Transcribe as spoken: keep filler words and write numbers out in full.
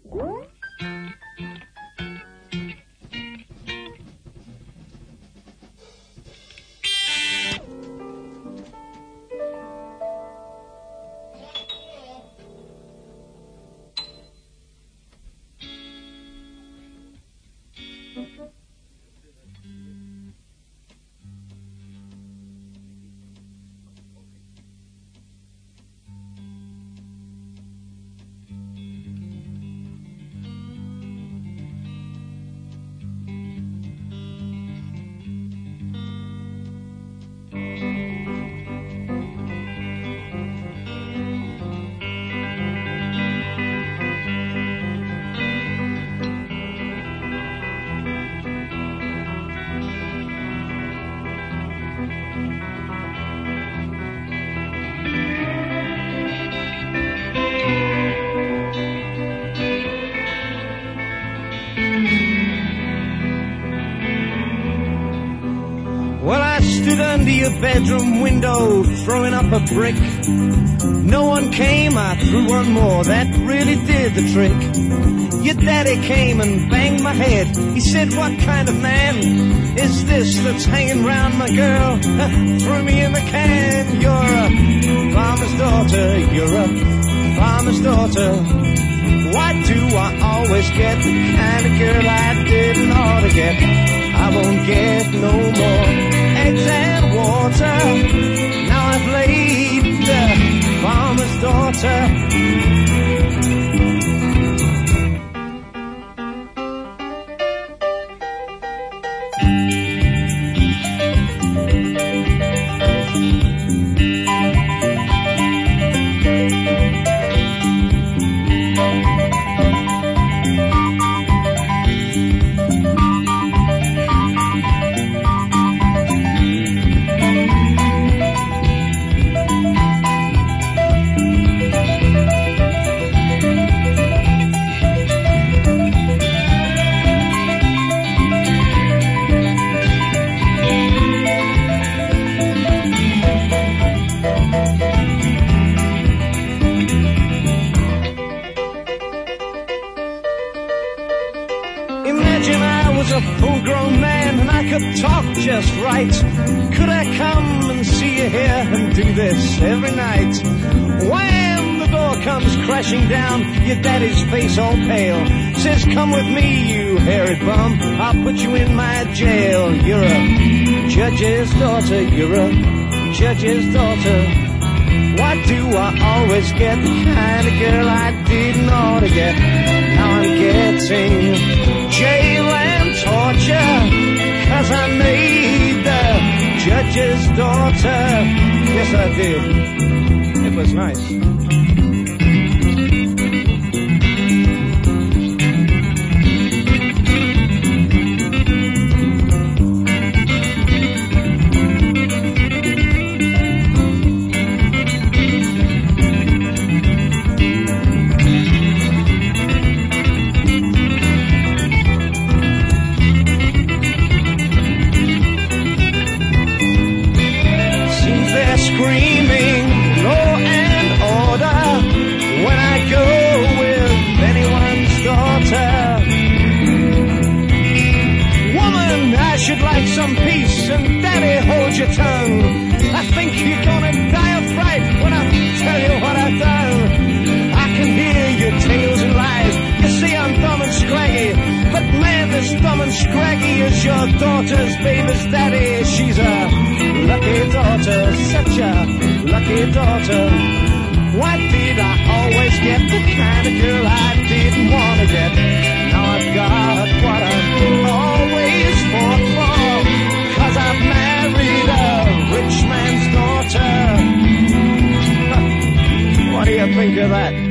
Under your bedroom window, throwing up a brick. No one came, I threw one more, that really did the trick. Your daddy came and banged my head. He said, what kind of man is this that's hanging round my girl? Threw me in the can. You're a farmer's daughter, you're a farmer's daughter. Why do I always get the kind of girl I didn't ought to get? I won't get no more eggs and water. Now I've laid the farmer's daughter. Imagine I was a full-grown man and I could talk just right. Could I come and see you here and do this every night? Wham! The door comes crashing down, your daddy's face all pale. Says, come with me, you hairy bum, I'll put you in my jail. You're a judge's daughter, you're a judge's daughter. Why do I always get the kind of girl I didn't ought to get? Now I'm getting jail and torture, 'cause I made the judge's daughter. Yes, I did. It was nice. Screaming law and order when I go with anyone's daughter. Woman, I should like some peace, and daddy, hold your tongue. I think you're gonna die of fright when I tell you what I've done. I can hear your tales and lies. You see I'm dumb and scraggy, but man, this dumb and scraggy is your daughter's baby's daddy. She's a lucky daughter, such a lucky daughter. Why did I always get the kind of girl I didn't want to get? Now I've got what I've always fought for, 'cause I've married a rich man's daughter. What do you think of that?